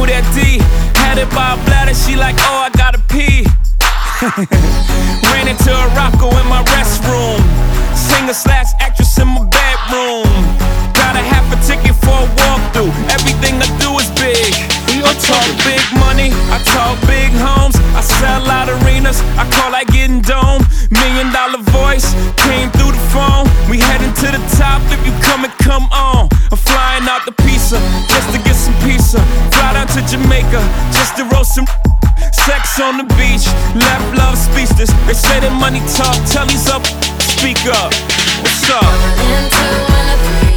that D. Had it by a bladder, she like, oh, I gotta pee. Ran into a Rocco in my restroom. Singer slash actress in my bedroom. Got a half a ticket for a walkthrough. Everything I do is big. I talk big money, I talk big homes. I sell out arenas, I call that getting dome. $1 million voice came through the phone. We heading to the top, if you come and come on. I'm flying out the pizza, just to get some pizza. Fly down to Jamaica, just to roast some. Sex on the beach, left love speechless. They say that money talk, tell he's up, speak up. What's up? Into one of the